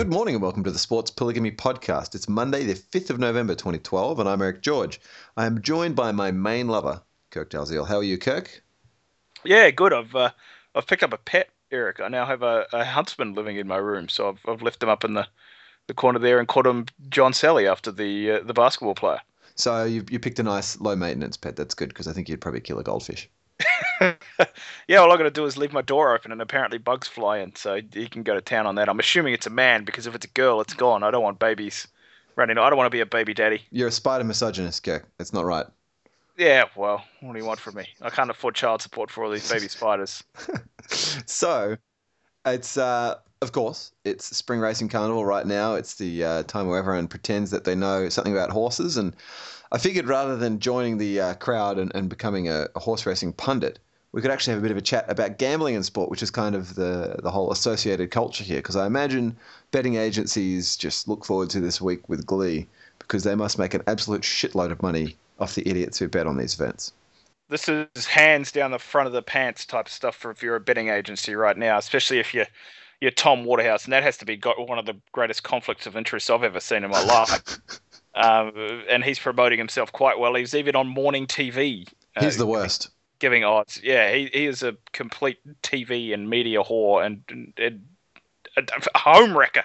Good morning and welcome to the Sports Polygamy Podcast. It's Monday, the 5th of November 2012, and I'm Eric George. I am joined by my main lover, Kirk Dalziel. How are you, Kirk? Yeah, good. I've picked up a pet, Eric. I now have a huntsman living in my room, so I've left him up in the corner there and called him John Sally after the basketball player. So you picked a nice low-maintenance pet. That's good because I think you'd probably kill a goldfish. Yeah, all I got to do is leave my door open, and apparently bugs fly in, so he can go to town on that. I'm assuming it's a man because if it's a girl, it's gone. I don't want babies running. I don't want to be a baby daddy. You're a spider misogynist, Kirk. That's not right. Yeah, well, what do you want from me? I can't afford child support for all these baby spiders. So it's of course it's spring racing carnival right now. It's the time where everyone pretends that they know something about horses, and I figured rather than joining the crowd and becoming a horse racing pundit, we could actually have a bit of a chat about gambling in sport, which is kind of the whole associated culture here. Because I imagine betting agencies just look forward to this week with glee because they must make an absolute shitload of money off the idiots who bet on these events. This is hands down the front of the pants type stuff for if you're a betting agency right now, especially if you're Tom Waterhouse, and that has to be one of the greatest conflicts of interest I've ever seen in my life. And he's promoting himself quite well. He's even on morning TV. He's the worst. Giving odds. Yeah, he is a complete TV and media whore and a home wrecker.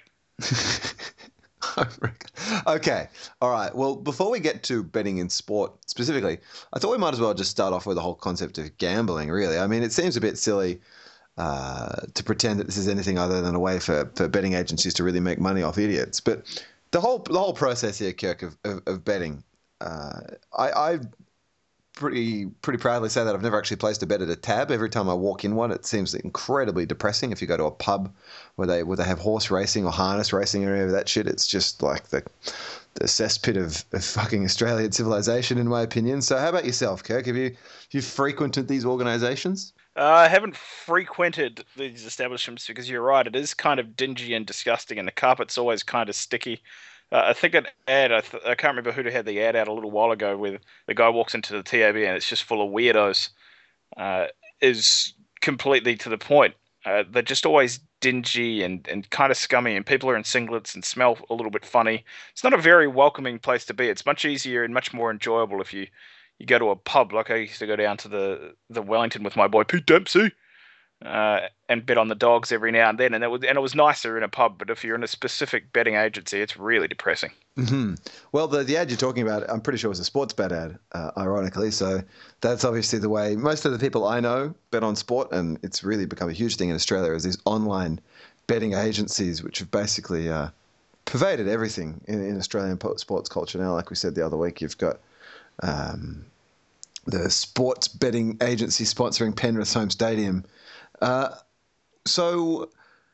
Okay. All right. Well, before we get to betting in sport specifically, I thought we might as well just start off with the whole concept of gambling, really. I mean, it seems a bit silly to pretend that this is anything other than a way for betting agencies to really make money off idiots. But the whole process here, Kirk, of betting, I pretty proudly say that I've never actually placed a bet at a tab. Every time I walk in one, it seems incredibly depressing. If you go to a pub where they have horse racing or harness racing or any of that shit, it's just like the cesspit of fucking Australian civilization, in my opinion. So how about yourself, Kirk? Have you frequented these organisations? I haven't frequented these establishments because you're right, it is kind of dingy and disgusting, and the carpet's always kind of sticky. I think an ad, I can't remember who had the ad out a little while ago, where the guy walks into the TAB and it's just full of weirdos, uh, is completely to the point. They're just always dingy and kind of scummy, and people are in singlets and smell a little bit funny. It's not a very welcoming place to be. It's much easier and much more enjoyable if you go to a pub. Like I used to go down to the Wellington with my boy Pete Dempsey, and bet on the dogs every now and then, and it was nicer in a pub. But if you're in a specific betting agency, it's really depressing. Hmm. Well, the ad you're talking about, I'm pretty sure was a sports bet ad, ironically. So that's obviously the way most of the people I know bet on sport, and it's really become a huge thing in Australia as these online betting agencies, which have basically pervaded everything in Australian sports culture now. Like we said the other week, you've got um, the sports betting agency sponsoring Penrith's home stadium. Uh, so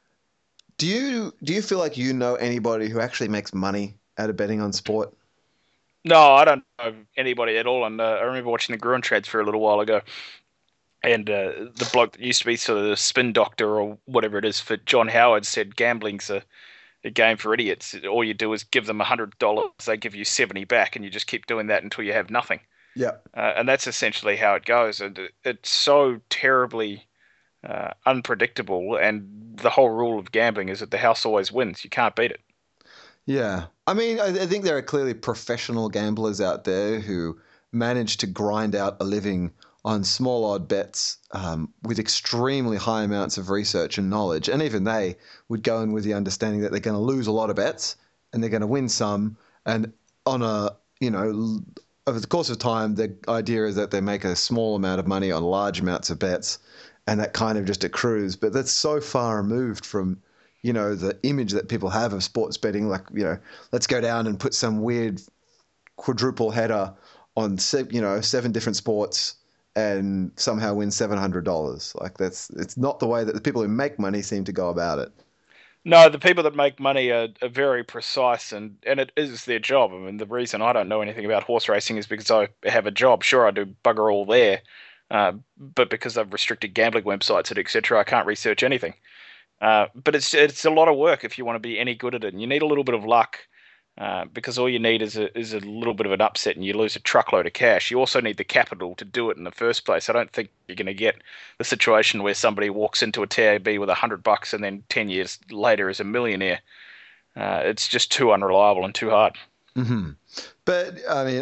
do you feel like you know anybody who actually makes money out of betting on sport? No, I don't know anybody at all. And I remember watching the Gruen Trades for a little while ago, and the bloke that used to be sort of the spin doctor or whatever it is for John Howard said gambling's a game for idiots. All you do is give them $100, they give you 70 back, and you just keep doing that until you have nothing. Yeah. And that's essentially how it goes. And it's so terribly unpredictable. And the whole rule of gambling is that the house always wins. You can't beat it. Yeah. I mean, I think there are clearly professional gamblers out there who manage to grind out a living on small odd bets with extremely high amounts of research and knowledge. And even they would go in with the understanding that they're going to lose a lot of bets and they're going to win some. And on over the course of time, the idea is that they make a small amount of money on large amounts of bets and that kind of just accrues. But that's so far removed from the image that people have of sports betting, like, let's go down and put some weird quadruple header on, seven different sports and somehow win $700. Like it's not the way that the people who make money seem to go about it. No, the people that make money are very precise, and it is their job. I mean, the reason I don't know anything about horse racing is because I have a job. Sure, I do bugger all there, but because they've restricted gambling websites and etc., I can't research anything. But it's a lot of work if you want to be any good at it, and you need a little bit of luck. Because all you need is a little bit of an upset and you lose a truckload of cash. You also need the capital to do it in the first place. I don't think you're going to get the situation where somebody walks into a TAB with $100 and then 10 years later is a millionaire. It's just too unreliable and too hard. Hmm. But I mean,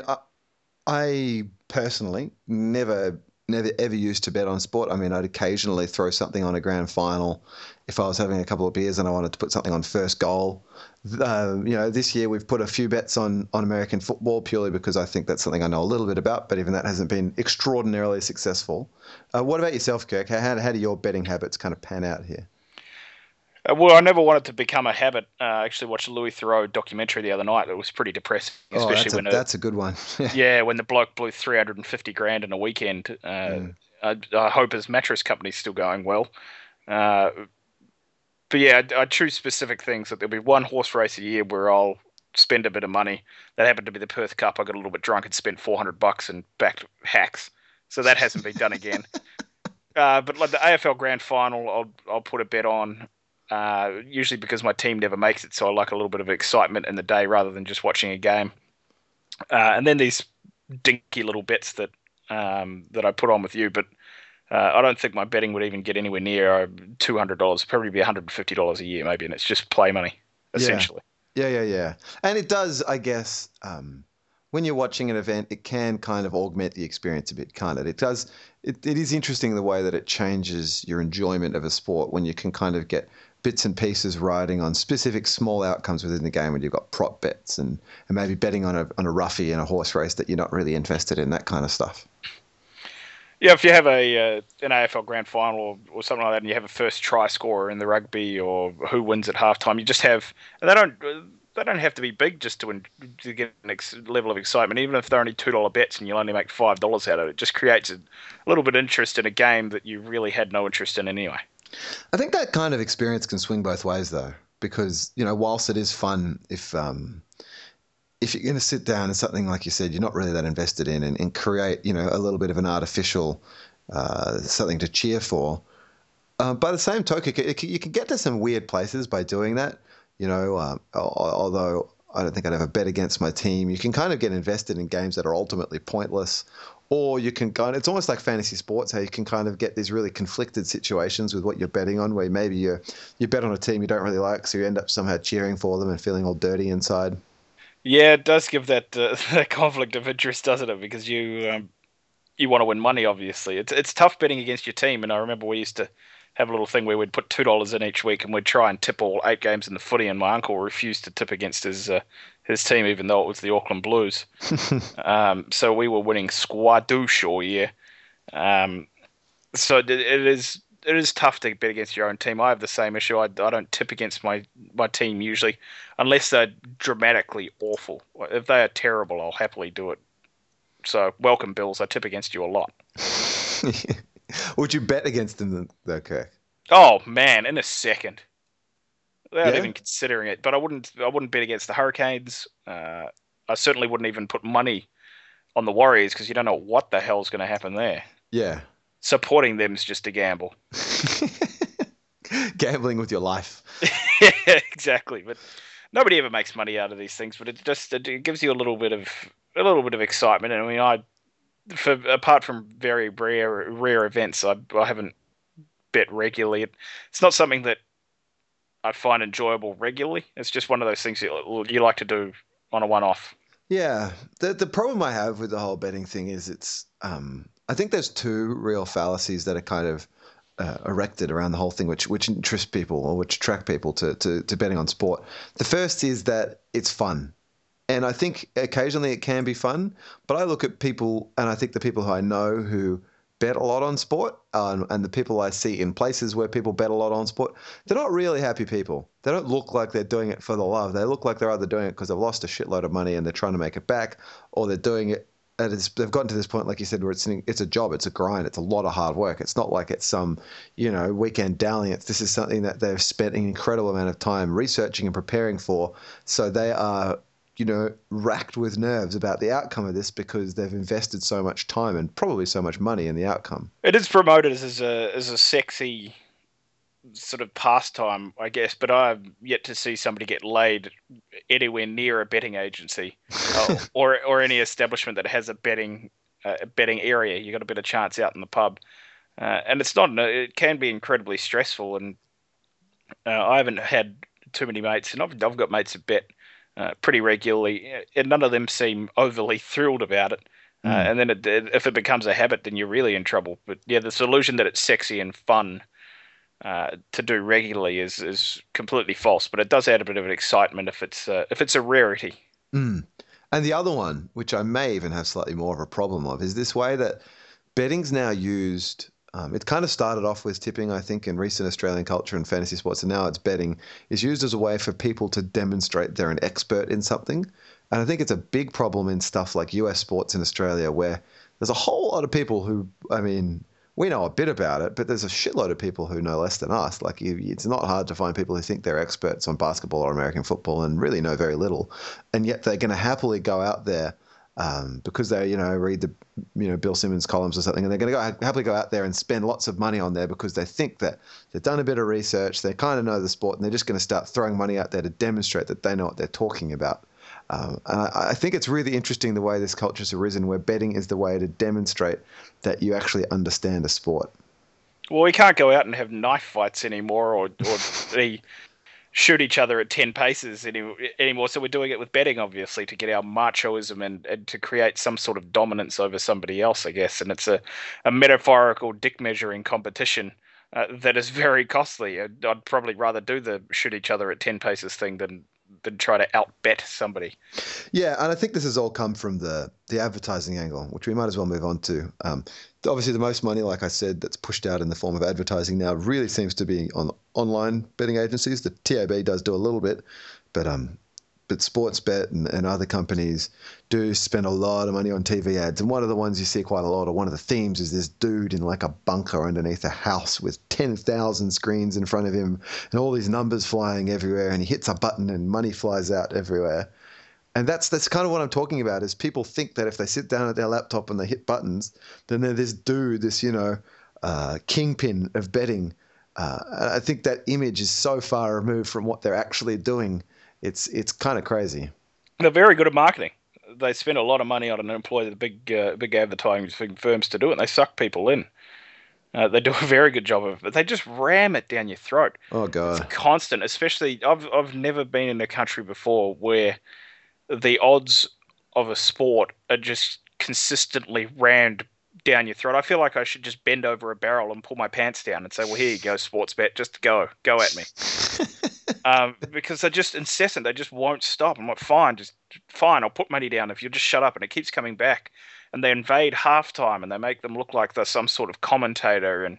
I personally never ever used to bet on sport. I mean, I'd occasionally throw something on a grand final if I was having a couple of beers and I wanted to put something on first goal. This year we've put a few bets on American football purely because I think that's something I know a little bit about, but even that hasn't been extraordinarily successful. What about yourself, Kirk? How do your betting habits kind of pan out here? Well, I never wanted to become a habit. I actually watched a Louis Theroux documentary the other night that was pretty depressing, Oh, especially that's a good one. when the bloke blew 350 grand in a weekend. Yeah. I hope his mattress company's still going well. Uh, but yeah, I choose specific things. That there'll be one horse race a year where I'll spend a bit of money. That happened to be the Perth Cup. I got a little bit drunk and spent $400 and backed hacks. So that hasn't been done again. But like the AFL Grand Final, I'll put a bet on. Usually because my team never makes it, so I like a little bit of excitement in the day rather than just watching a game. And then these dinky little bets that I put on with you, but I don't think my betting would even get anywhere near $200. Probably be $150 a year, maybe, and it's just play money Yeah. essentially. Yeah. And it does, I guess, when you're watching an event, it can kind of augment the experience a bit, can't it? It does. It is interesting the way that it changes your enjoyment of a sport when you can kind of get bits and pieces riding on specific small outcomes within the game when you've got prop bets and maybe betting on a roughie in a horse race that you're not really invested in, that kind of stuff. Yeah, if you have an AFL Grand Final or something like that, and you have a first try scorer in the rugby or who wins at halftime, you just have and they don't have to be big just to get an level of excitement. Even if they're only $2 bets and you'll only make $5 out of it, it just creates a little bit of interest in a game that you really had no interest in anyway. I think that kind of experience can swing both ways though, because whilst it is fun if you're going to sit down and something like you said you're not really that invested in and create a little bit of an artificial something to cheer for. By the same token, you can get to some weird places by doing that. Although I don't think I'd ever bet against my team, you can kind of get invested in games that are ultimately pointless. Or you can it's almost like fantasy sports, how you can kind of get these really conflicted situations with what you're betting on, where maybe you bet on a team you don't really like, so you end up somehow cheering for them and feeling all dirty inside. Yeah, it does give that that conflict of interest, doesn't it? Because you want to win money, obviously. It's tough betting against your team, and I remember we used to have a little thing where we'd put $2 in each week, and we'd try and tip all 8 games in the footy. And my uncle refused to tip against his team, even though it was the Auckland Blues. So we were winning squadouche all year. Um, so it is tough to bet against your own team. I have the same issue. I don't tip against my team usually, unless they're dramatically awful. If they are terrible, I'll happily do it. So welcome, Bills. I tip against you a lot. Would you bet against them though, Kirk? Oh man, in a second, without Yeah. even considering it. But I wouldn't bet against the Hurricanes. I certainly wouldn't even put money on the Warriors because you don't know what the hell's going to happen there. Yeah. Supporting them is just a gamble. Gambling with your life. Yeah, exactly. But nobody ever makes money out of these things. But it gives you a little bit of excitement. And I mean, for apart from very rare events, I haven't bet regularly. It's not something that I find enjoyable regularly. It's just one of those things you like to do on a one-off. Yeah. The problem I have with the whole betting thing is I think there's two real fallacies that are kind of erected around the whole thing, which interest people or which attract people to betting on sport. The first is that it's fun. And I think occasionally it can be fun, but I look at people and I think the people who I know who bet a lot on sport and the people I see in places where people bet a lot on sport, they're not really happy people. They don't look like they're doing it for the love. They look like they're either doing it because they've lost a shitload of money and they're trying to make it back, or they're doing it and they've gotten to this point, like you said, where it's a job, it's a grind, it's a lot of hard work. It's not like it's some, weekend dalliance. This is something that they've spent an incredible amount of time researching and preparing for. So they are, racked with nerves about the outcome of this because they've invested so much time and probably so much money in the outcome. It is promoted as a sexy sort of pastime, I guess, but I've yet to see somebody get laid anywhere near a betting agency or any establishment that has a betting area. You got a better chance out in the pub, and it can be incredibly stressful. And I haven't had too many mates, and I've got mates that bet pretty regularly, and none of them seem overly thrilled about it. Mm. And then if it becomes a habit, then you're really in trouble. But yeah, the solution that it's sexy and fun to do regularly is completely false. But it does add a bit of an excitement if it's a rarity. Mm. And the other one, which I may even have slightly more of a problem of, is this way that betting's now used. It kind of started off with tipping, I think, in recent Australian culture and fantasy sports, and now it's betting, is used as a way for people to demonstrate they're an expert in something. And I think it's a big problem in stuff like US sports in Australia, where there's a whole lot of people who, I mean, we know a bit about it, but there's a shitload of people who know less than us. Like, it's not hard to find people who think they're experts on basketball or American football and really know very little, and yet they're going to happily go out there because they, read the, Bill Simmons columns or something, and they're going to happily go out there and spend lots of money on there because they think that they've done a bit of research, they kind of know the sport, and they're just going to start throwing money out there to demonstrate that they know what they're talking about. And I think it's really interesting the way this culture's arisen, where betting is the way to demonstrate that you actually understand a sport. Well, we can't go out and have knife fights anymore, or the shoot each other at 10 paces anymore. So we're doing it with betting, obviously, to get our machoism and to create some sort of dominance over somebody else, I guess. And it's a metaphorical dick measuring competition that is very costly. I'd probably rather do the shoot each other at 10 paces thing than try to outbet somebody. Yeah, and I think this has all come from the advertising angle, which we might as well move on to. Obviously, the most money, like I said, that's pushed out in the form of advertising now really seems to be on online betting agencies. The TAB does do a little bit, but Sportsbet and other companies do spend a lot of money on TV ads. And one of the ones you see quite a lot, or one of the themes, is this dude in like a bunker underneath a house with 10,000 screens in front of him and all these numbers flying everywhere, and he hits a button and money flies out everywhere. And that's kind of what I'm talking about, is people think that if they sit down at their laptop and they hit buttons, then they're this dude, this, kingpin of betting. I think that image is so far removed from what they're actually doing. It's kind of crazy. They're very good at marketing. They spend a lot of money on and employ the big advertising firms to do it, and they suck people in. They do a very good job of it, but they just ram it down your throat. Oh, God. It's constant, especially, I've never been in a country before where the odds of a sport are just consistently rammed down your throat. I feel like I should just bend over a barrel and pull my pants down and say, well, here you go, Sportsbet, just go at me. Because they're just incessant. They just won't stop. I'm like, fine, I'll put money down if you'll just shut up. And it keeps coming back. And they invade halftime and they make them look like they're some sort of commentator. And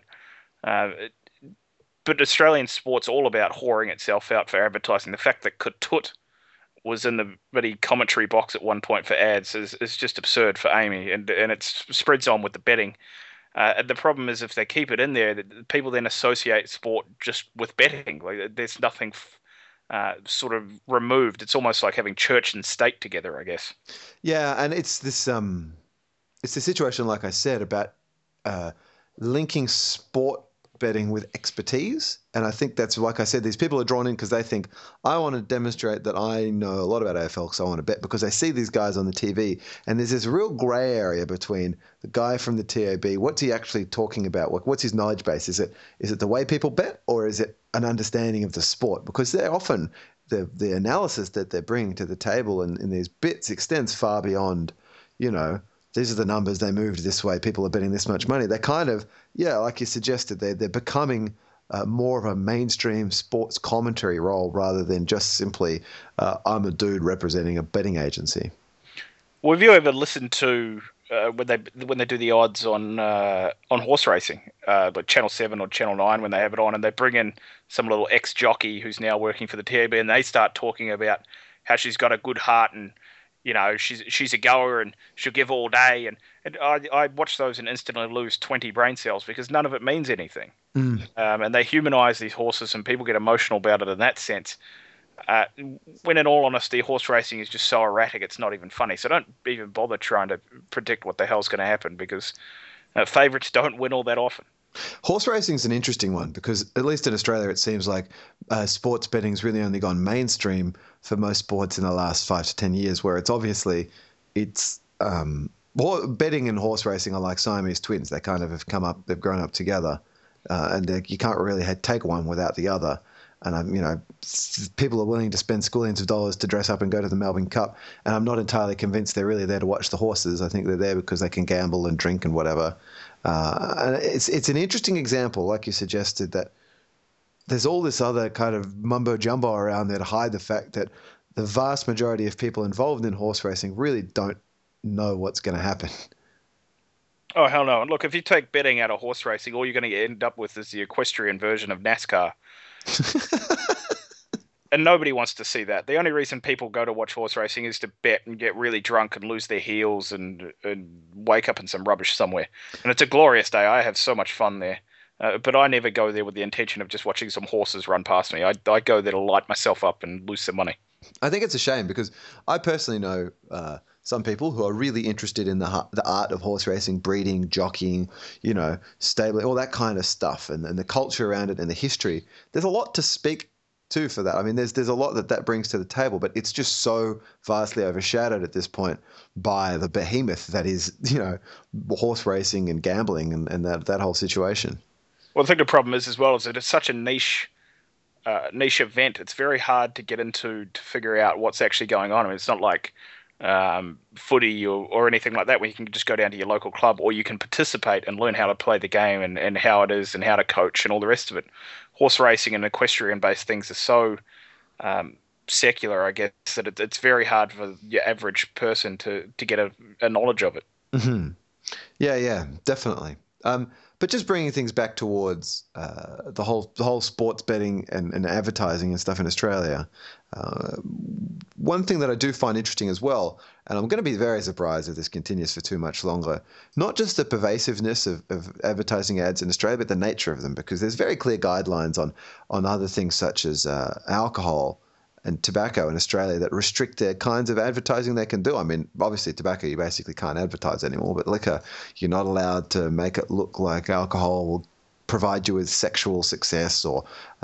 but Australian sport's all about whoring itself out for advertising. The fact that Katut was in the bloody commentary box at one point for ads is just absurd for Amy, and it spreads on with the betting. The problem is if they keep it in there, people then associate sport just with betting. Like, there's nothing sort of removed. It's almost like having church and state together, I guess. Yeah, and it's this it's the situation, like I said, about linking sport betting with expertise. And I think that's, like I said, these people are drawn in because they think, I want to demonstrate that I know a lot about AFL, so I want to bet, because they see these guys on the TV. And there's this real grey area between the guy from the TAB, what's he actually talking about? What's his knowledge base? Is it the way people bet, or is it an understanding of the sport? Because they're often, the analysis that they're bringing to the table in these bits extends far beyond, these are the numbers, they moved this way, people are betting this much money. They're kind of, like you suggested, they're becoming more of a mainstream sports commentary role rather than just simply, I'm a dude representing a betting agency. Well, have you ever listened to when they do the odds on horse racing, like Channel 7 or Channel 9, when they have it on, and they bring in some little ex-jockey who's now working for the TAB, and they start talking about how she's got a good heart and she's a goer and she'll give all day. And I watch those and instantly lose 20 brain cells because none of it means anything. And they humanize these horses and people get emotional about it in that sense. When in all honesty, horse racing is just so erratic, it's not even funny. So don't even bother trying to predict what the hell's going to happen, because favourites don't win all that often. Horse racing is an interesting one because, at least in Australia, it seems like sports betting's really only gone mainstream for most sports in the last 5 to 10 years, where betting and horse racing are like Siamese twins. They kind of have they've grown up together, and you can't really take one without the other. and people are willing to spend squillions of dollars to dress up and go to the Melbourne Cup, and I'm not entirely convinced they're really there to watch the horses. I think they're there because they can gamble and drink and whatever. And it's an interesting example, like you suggested, that there's all this other kind of mumbo jumbo around there to hide the fact that the vast majority of people involved in horse racing really don't know what's going to happen. Oh, hell no. And look, if you take betting out of horse racing, all you're going to end up with is the equestrian version of NASCAR. And nobody wants to see that. The only reason people go to watch horse racing is to bet and get really drunk and lose their heels and wake up in some rubbish somewhere. And it's a glorious day. I have so much fun there. But I never go there with the intention of just watching some horses run past me. I go there to light myself up and lose some money. I think it's a shame because I personally know some people who are really interested in the art of horse racing, breeding, jockeying, stabling, all that kind of stuff, and the culture around it and the history. There's a lot to speak to for that. I mean, there's a lot that brings to the table, but it's just so vastly overshadowed at this point by the behemoth that is, horse racing and gambling and that whole situation. Well, I think the problem is as well is that it's such a niche event. It's very hard to get into to figure out what's actually going on. I mean, it's not like footy or anything like that where you can just go down to your local club, or you can participate and learn how to play the game and how it is and how to coach and all the rest of it. Horse racing and equestrian based things are so secular, I guess, that it's very hard for your average person to get a knowledge of it. Mm-hmm. Yeah, definitely. But just bringing things back towards the whole sports betting and advertising and stuff in Australia, one thing that I do find interesting as well, and I'm going to be very surprised if this continues for too much longer, not just the pervasiveness of advertising ads in Australia, but the nature of them, because there's very clear guidelines on other things such as alcohol and tobacco in Australia that restrict the kinds of advertising they can do. I mean, obviously tobacco you basically can't advertise anymore, but liquor, you're not allowed to make it look like alcohol will provide you with sexual success or,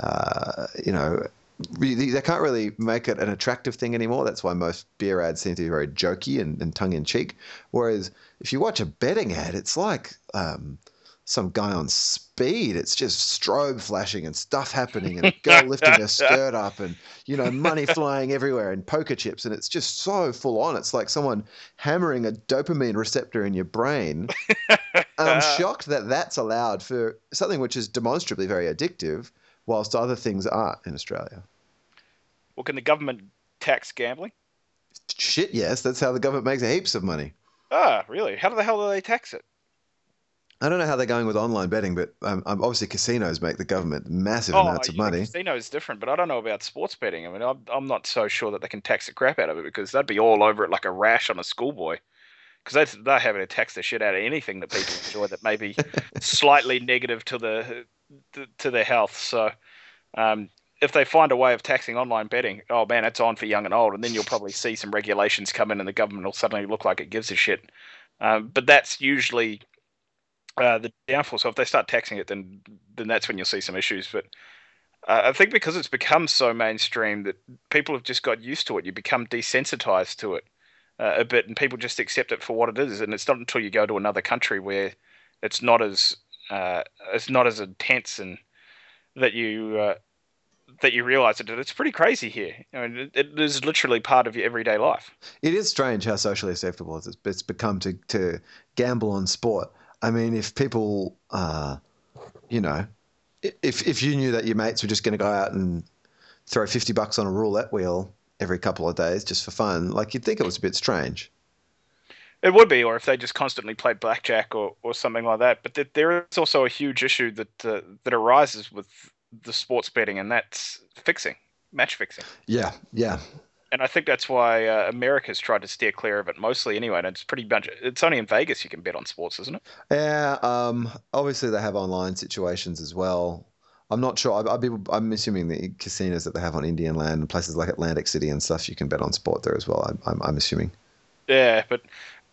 they can't really make it an attractive thing anymore. That's why most beer ads seem to be very jokey and tongue-in-cheek. Whereas if you watch a betting ad, it's like some guy on speed. It's just strobe flashing and stuff happening and a girl lifting her skirt up and, money flying everywhere and poker chips. And it's just so full on. It's like someone hammering a dopamine receptor in your brain. And I'm shocked that that's allowed for something which is demonstrably very addictive, whilst other things aren't in Australia. Well, can the government tax gambling? Shit, yes. That's how the government makes heaps of money. Ah, really? How the hell do they tax it? I don't know how they're going with online betting, but obviously casinos make the government massive amounts of money. Casino is different, but I don't know about sports betting. I mean, I'm not so sure that they can tax the crap out of it because they'd be all over it like a rash on a schoolboy. Because they're having to tax the shit out of anything that people enjoy that may be slightly negative to their health. So if they find a way of taxing online betting, oh man, it's on for young and old. And then you'll probably see some regulations come in and the government will suddenly look like it gives a shit. But that's usually the downfall. So if they start taxing it, then that's when you'll see some issues. But I think because it's become so mainstream that people have just got used to it. You become desensitized to it a bit, and people just accept it for what it is. And it's not until you go to another country where it's not as intense and that you realize that it's pretty crazy here. I mean, it is literally part of your everyday life. It is strange how socially acceptable it's become to gamble on sport. I mean, if people, if you knew that your mates were just going to go out and throw $50 on a roulette wheel every couple of days just for fun, like you'd think it was a bit strange. It would be, or if they just constantly played blackjack or something like that. But there is also a huge issue that arises with the sports betting, and that's match fixing. Yeah. And I think that's why America's tried to steer clear of it mostly anyway. And it's only in Vegas you can bet on sports, isn't it? Yeah. Obviously they have online situations as well. I'm not sure. I'm assuming the casinos that they have on Indian land and places like Atlantic City and stuff, you can bet on sport there as well. I'm assuming. Yeah, but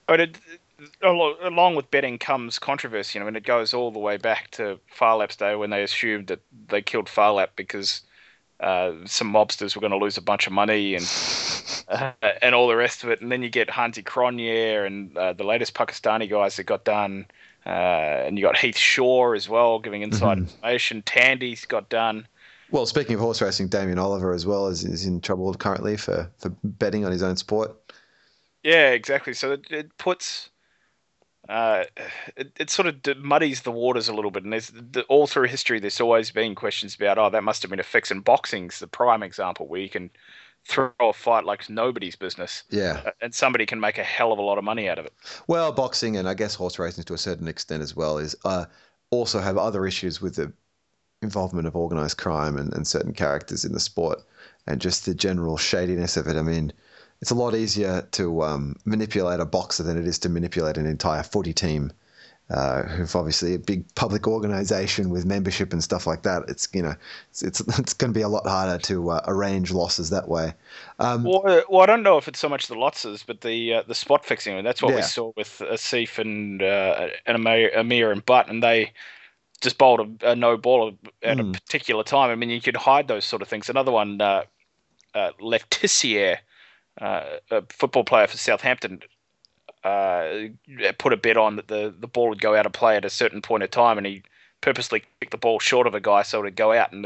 along with betting comes controversy. I mean, it goes all the way back to Phar Lap's day when they assumed that they killed Phar Lap because some mobsters were going to lose a bunch of money and all the rest of it. And then you get Hansi Cronje and the latest Pakistani guys that got done. And you got Heath Shaw as well giving inside information. Tandy's got done. Well, speaking of horse racing, Damien Oliver as well is in trouble currently for betting on his own sport. Yeah, exactly. So it puts uh, it sort of muddies the waters a little bit. And all through history, there's always been questions about, oh, that must have been a fix. And boxing's the prime example where you can throw a fight like nobody's business, Yeah. and somebody can make a hell of a lot of money out of it. Well, boxing and I guess horse racing to a certain extent as well is also have other issues with the involvement of organized crime and certain characters in the sport and just the general shadiness of it. I mean, it's a lot easier to manipulate a boxer than it is to manipulate an entire footy team, who've obviously a big public organization with membership and stuff like that. It's it's going to be a lot harder to arrange losses that way. Well, I don't know if it's so much the losses, but the spot fixing. And that's what we Yeah. saw with Asif and Amir and Butt, and they just bowled a no ball at a Mm. particular time. I mean, you could hide those sort of things. Another one, Letizier, a football player for Southampton, uh, put a bet on that the ball would go out of play at a certain point of time, and he purposely kicked the ball short of a guy so it would go out, and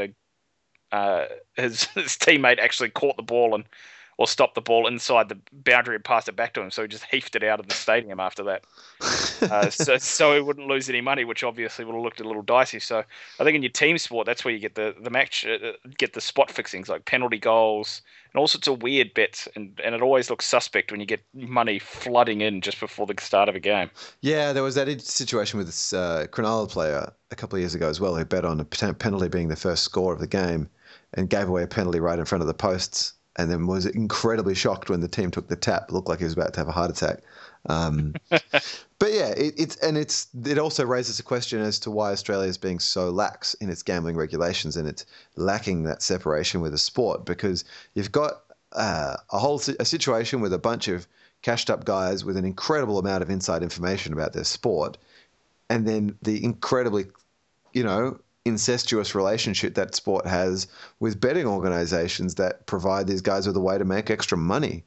his teammate actually caught the ball or stopped the ball inside the boundary and passed it back to him, so he just heaved it out of the stadium after that. So he wouldn't lose any money, which obviously would have looked a little dicey. So I think in your team sport, that's where you get the match, get the spot fixings like penalty goals and all sorts of weird bets, and it always looks suspect when you get money flooding in just before the start of a game. Yeah, there was that situation with this Cronulla player a couple of years ago as well who bet on a penalty being the first score of the game and gave away a penalty right in front of the posts and then was incredibly shocked when the team took the tap. It looked like he was about to have a heart attack. Um, but yeah, it also raises a question as to why Australia is being so lax in its gambling regulations and it's lacking that separation with the sport because you've got a situation with a bunch of cashed up guys with an incredible amount of inside information about their sport, and then the incredibly, incestuous relationship that sport has with betting organizations that provide these guys with a way to make extra money.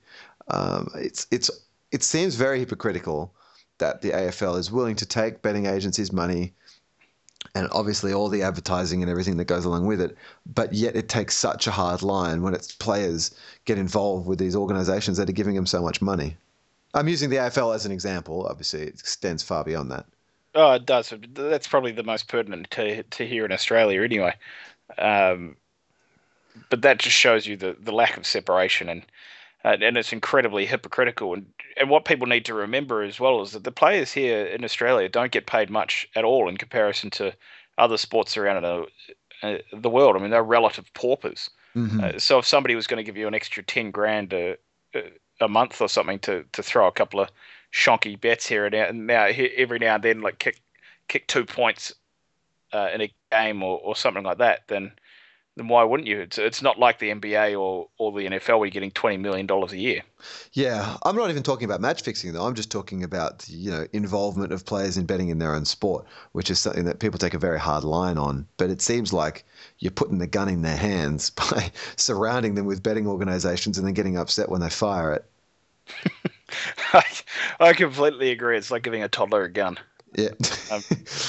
It seems very hypocritical that the AFL is willing to take betting agencies' money and obviously all the advertising and everything that goes along with it, but yet it takes such a hard line when its players get involved with these organizations that are giving them so much money. I'm using the AFL as an example. Obviously, it extends far beyond that. Oh, it does. That's probably the most pertinent to hear in Australia, anyway. Um, but that just shows you the lack of separation, and it's incredibly hypocritical. And what people need to remember as well is that the players here in Australia don't get paid much at all in comparison to other sports around the world. I mean, they're relative paupers. Hmm. So if somebody was going to give you an extra 10 grand a month or something to throw a couple of shonky bets here and now every now and then, like kick 2 points in a game or something like that, then why wouldn't you? It's not like the NBA or the NFL where you're getting $20 million a year. Yeah, I'm not even talking about match fixing though. I'm just talking about involvement of players in betting in their own sport, which is something that people take a very hard line on. But it seems like you're putting the gun in their hands by surrounding them with betting organizations and then getting upset when they fire it. I, I completely agree. It's like giving a toddler a gun. Yeah. Um,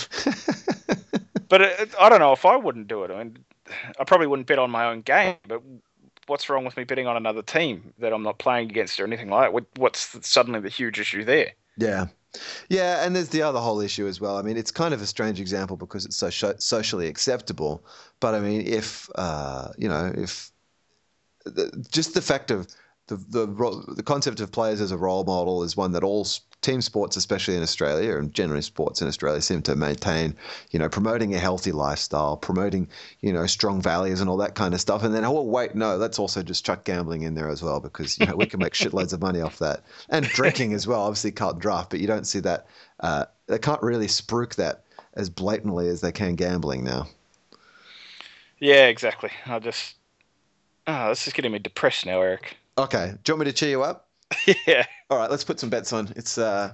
but I don't know if I wouldn't do it. I mean, I probably wouldn't bet on my own game, but what's wrong with me betting on another team that I'm not playing against or anything like that? What's suddenly the huge issue there? Yeah. Yeah, and there's the other whole issue as well. I mean, it's kind of a strange example because it's so socially acceptable. But I mean, if just the fact of the concept of players as a role model is one that all team sports, especially in Australia and generally sports in Australia, seem to maintain. Promoting a healthy lifestyle, promoting strong values and all that kind of stuff. And then wait, no, let's also just chuck gambling in there as well because we can make shitloads of money off that and drinking as well. Obviously, can't draft, but you don't see that. They can't really spruik that as blatantly as they can gambling now. Yeah, exactly. This is getting me depressed now, Eric. Okay, do you want me to cheer you up? Yeah. All right, let's put some bets on. It's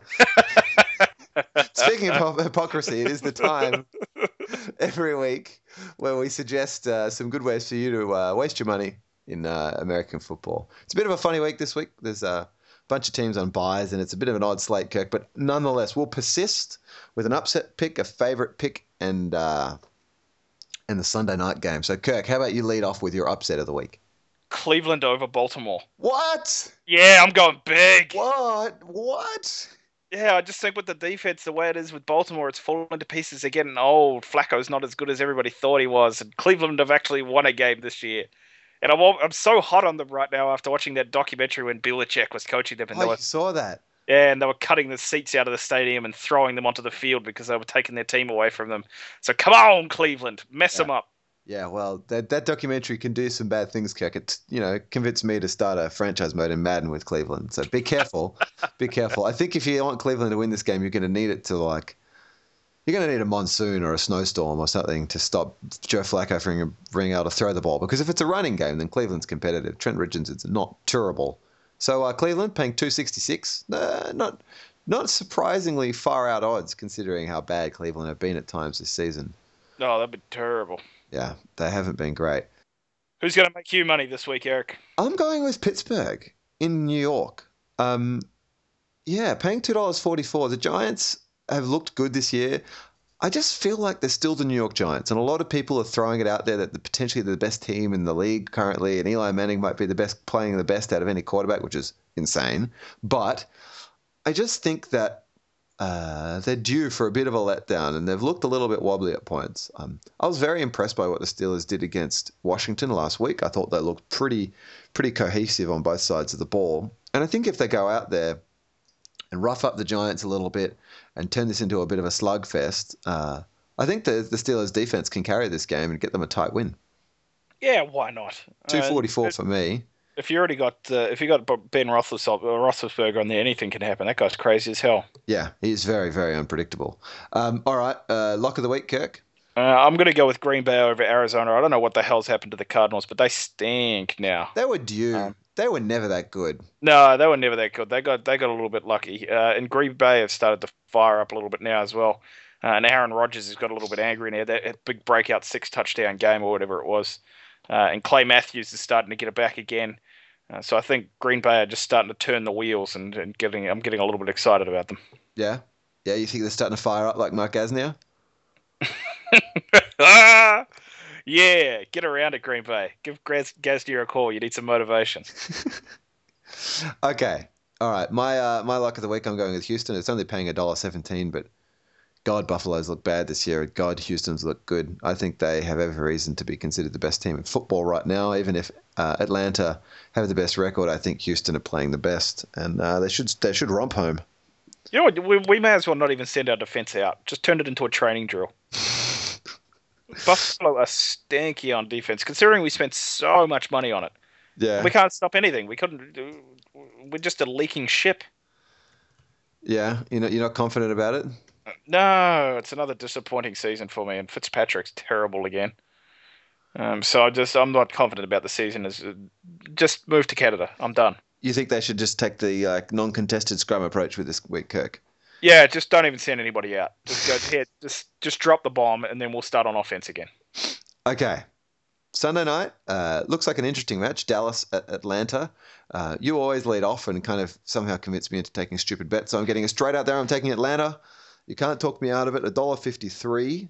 speaking of hypocrisy, it is the time every week where we suggest some good ways for you to waste your money in American football. It's a bit of a funny week this week. There's a bunch of teams on buys, and it's a bit of an odd slate, Kirk. But nonetheless, we'll persist with an upset pick, a favourite pick, and and the Sunday night game. So, Kirk, how about you lead off with your upset of the week? Cleveland over Baltimore. What? Yeah, I'm going big. What? What? Yeah, I just think with the defense, the way it is with Baltimore, it's falling to pieces. They're getting old. Flacco's not as good as everybody thought he was. And Cleveland have actually won a game this year. And I'm so hot on them right now after watching that documentary when Belichick was coaching them. And I saw that. yeah, and they were cutting the seats out of the stadium and throwing them onto the field because they were taking their team away from them. So come on, Cleveland, mess them up. Yeah, well, that documentary can do some bad things, Kirk. It, convinced me to start a franchise mode in Madden with Cleveland. So be careful. Be careful. I think if you want Cleveland to win this game, you're going to need it to, you're going to need a monsoon or a snowstorm or something to stop Joe Flacco from being able to throw the ball. Because if it's a running game, then Cleveland's competitive. Trent Richardson's not terrible. So Cleveland paying $2.66. Not surprisingly far out odds considering how bad Cleveland have been at times this season. No, that'd be terrible. Yeah, they haven't been great. Who's going to make you money this week, Eric? I'm going with Pittsburgh in New York. Paying $2.44. The Giants have looked good this year. I just feel like they're still the New York Giants, and a lot of people are throwing it out there that they're potentially the best team in the league currently, and Eli Manning might be playing the best out of any quarterback, which is insane. But I just think that they're due for a bit of a letdown, and they've looked a little bit wobbly at points. I was very impressed by what the Steelers did against Washington last week. I thought they looked pretty cohesive on both sides of the ball. And I think if they go out there and rough up the Giants a little bit and turn this into a bit of a slugfest, I think the Steelers' defense can carry this game and get them a tight win. Yeah, why not? 244 for me. If you got Ben Roethlisberger on there, anything can happen. That guy's crazy as hell. Yeah, he's very, very unpredictable. All right, lock of the week, Kirk. I'm going to go with Green Bay over Arizona. I don't know what the hell's happened to the Cardinals, but they stink now. They were due. They were never that good. No, they were never that good. They got a little bit lucky. And Green Bay have started to fire up a little bit now as well. And Aaron Rodgers has got a little bit angry now. That big breakout 6-touchdown game or whatever it was. And Clay Matthews is starting to get it back again. So I think Green Bay are just starting to turn the wheels and I'm getting a little bit excited about them. Yeah? Yeah, you think they're starting to fire up like Mark Gasnier? Yeah, get around it, Green Bay. Give Gasnier a call. You need some motivation. Okay. All right. My luck of the week, I'm going with Houston. It's only paying $1.17, but God, Buffalo's look bad this year. God, Houston's look good. I think they have every reason to be considered the best team in football right now. Even if Atlanta have the best record, I think Houston are playing the best, and they should romp home. You know what? We may as well not even send our defense out. Just turn it into a training drill. Buffalo are stinky on defense, considering we spent so much money on it. Yeah, we can't stop anything. We couldn't. We're just a leaking ship. Yeah, you're not confident about it. No, it's another disappointing season for me, and Fitzpatrick's terrible again. So I'm not confident about the season. Just move to Canada. I'm done. You think they should just take the non-contested scrum approach with this week, Kirk? Yeah, just don't even send anybody out. Just go ahead. Just drop the bomb, and then we'll start on offense again. Okay. Sunday night looks like an interesting match. Dallas at Atlanta. You always lead off and kind of somehow convince me into taking stupid bets. So I'm getting it straight out there. I'm taking Atlanta. You can't talk me out of it. $1.53.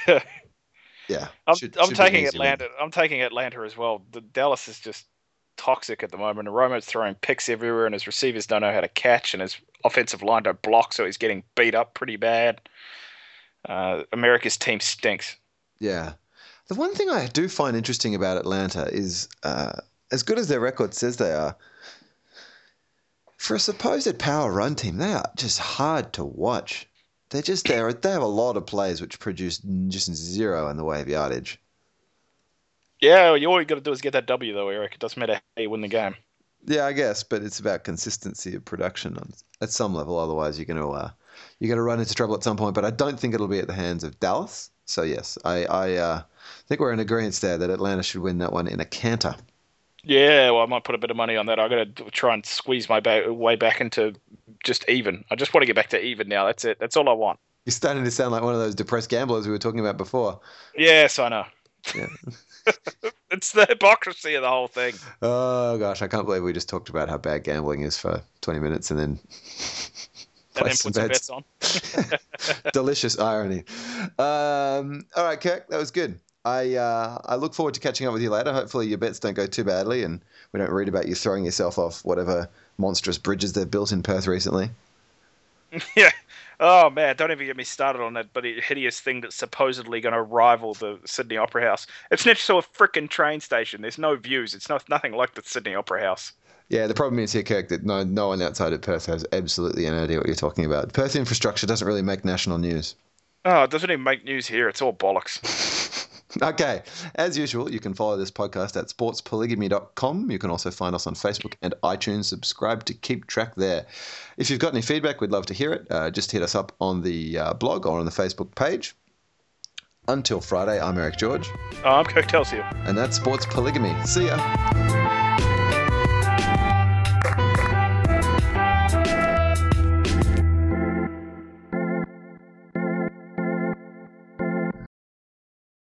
Yeah, I'm taking Atlanta. Win. I'm taking Atlanta as well. The Dallas is just toxic at the moment. Romo's throwing picks everywhere, and his receivers don't know how to catch, and his offensive line don't block, so he's getting beat up pretty bad. America's team stinks. Yeah. The one thing I do find interesting about Atlanta is, as good as their record says they are, for a supposed power run team, they are just hard to watch. They have a lot of plays which produce just zero in the way of yardage. Yeah, all you got to do is get that W, though, Eric. It doesn't matter how you win the game. Yeah, I guess, but it's about consistency of production at some level. Otherwise, you're going to run into trouble at some point. But I don't think it'll be at the hands of Dallas. So yes, I think we're in agreement there that Atlanta should win that one in a canter. Yeah, well, I might put a bit of money on that. I've got to try and squeeze my way back into just even. I just want to get back to even now. That's it. That's all I want. You're starting to sound like one of those depressed gamblers we were talking about before. Yes, I know. Yeah. It's the hypocrisy of the whole thing. Oh, gosh. I can't believe we just talked about how bad gambling is for 20 minutes and then put some bets on. Delicious irony. All right, Kirk, that was good. I look forward to catching up with you later. Hopefully your bets don't go too badly and we don't read about you throwing yourself off whatever monstrous bridges they've built in Perth recently. Yeah. Oh man, don't even get me started on that bloody hideous thing that's supposedly going to rival the Sydney Opera House. It's next to a frickin' train station. There's no views. It's nothing like the Sydney Opera House. Yeah, the problem is here, Kirk, that no one outside of Perth has absolutely any idea what you're talking about. Perth infrastructure doesn't really make national news. Oh, it doesn't even make news here. It's all bollocks. Okay, as usual, you can follow this podcast at sportspolygamy.com. You can also find us on Facebook and iTunes. Subscribe to keep track there. If you've got any feedback, we'd love to hear it. Just hit us up on the blog or on the Facebook page. Until Friday, I'm Eric George. I'm Kirk Telsier. And that's Sports Polygamy. See ya.